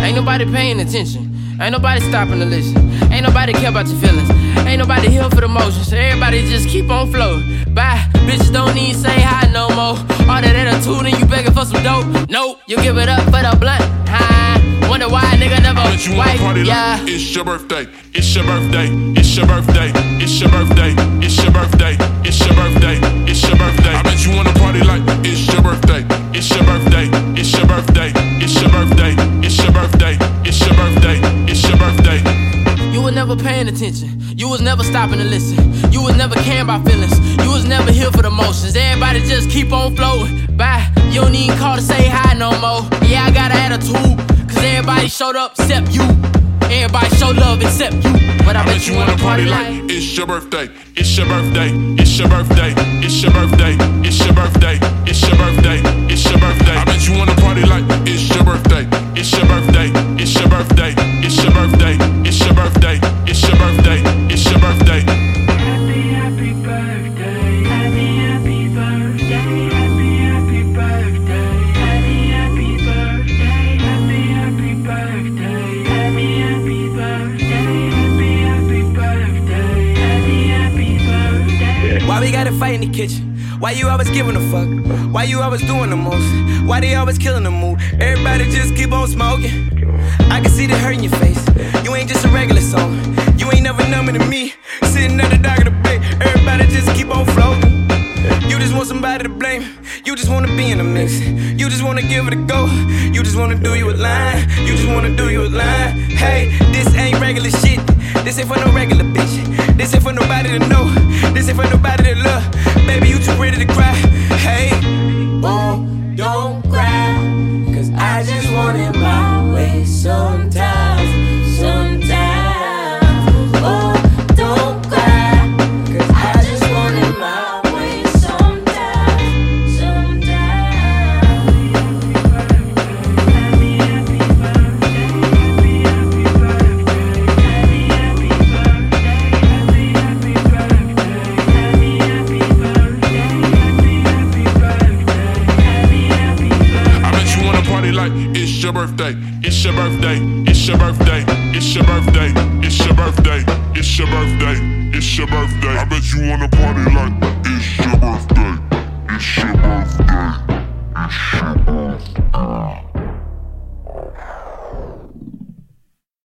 Ain't nobody paying attention. Ain't nobody stopping to listen. Ain't nobody care about your feelings. Ain't nobody here for the motions. Everybody just keep on flowing. Bye, bitches don't even say hi no more. All that attitude and you begging for some dope. Nope, you give it up for the blunt. Wonder why a nigga never I bet you wanna party like it's your birthday. It's your birthday. It's your birthday. It's your birthday. It's your birthday. It's your birthday. It's your birthday. I bet you wanna party like it's your birthday. It's your birthday. It's your birthday. It's your birthday. It's your birthday. It's your birthday. It's your birthday. You was never paying attention. You was never stopping to listen. You was never caring about feelings. You was never here for the motions. Everybody just keep on floating. Bye. You don't even call to say hi no more. Yeah, I got an attitude. Cause everybody showed up except you. Everybody showed love except you. But I bet you wanna party like it's your birthday. It's your birthday. It's your birthday. It's your birthday. It's your birthday. It's your birthday. It's your birthday. I bet you wanna party like it's your birthday. It's your birthday. It's your birthday. It's your birthday. It's your birthday. It's your birthday. It's your birthday. Happy, happy birthday. Happy, happy birthday. Happy, happy birthday. Happy, happy birthday. Happy, happy birthday. Happy, happy birthday. Happy, happy birthday. Happy, happy birthday. Why we gotta fight in the kitchen? Why you always giving a fuck? Why you always doing the most? Why they always killing the mood? Everybody just keep on smoking. I can see the hurt in your face. You ain't just a regular song. You ain't never numbing to me. Sitting at the dock of the bay. Everybody just keep on floating. You just want somebody to blame. You just wanna be in the mix. You just wanna give it a go. You just wanna do you a line. You just wanna do you a line. Hey, this ain't regular shit. This ain't for no regular bitch. This ain't for nobody to know. This ain't for nobody to love. Baby, you too pretty to cry. Hey, oh, don't cry, cause I just want it my way sometimes, sometimes. Oh, don't cry, cause I just want it my way sometimes, sometimes. Happy, happy birthday. Happy, happy birthday. Happy, happy birthday. Happy, happy birthday. Happy, happy birthday. Happy, happy birthday. Happy, happy birthday. I bet you wanna party like it's your birthday. It's your birthday. It's your birthday. It's your birthday. It's your birthday. It's your birthday. It's your birthday. I bet you wanna party like it's your birthday. It's your birthday. It's your birthday.